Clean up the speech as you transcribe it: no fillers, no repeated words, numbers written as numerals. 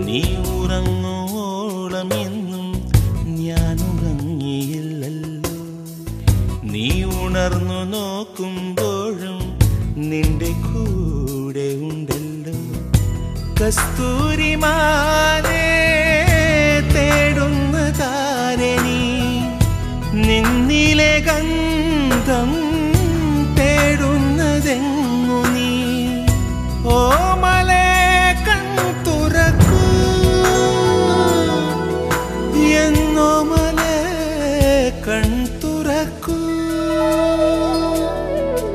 നീ ഉറങ്ങോളം എന്നും ഞാൻ ഉറങ്ങിയില്ലല്ലോ. നീ ഉണർന്നു നോക്കുമ്പോഴും നിന്റെ കൂടെ ഉണ്ടല്ലോ. കസ്തൂരിമാനേ തേടുന്ന താരണി നിന്നിലെ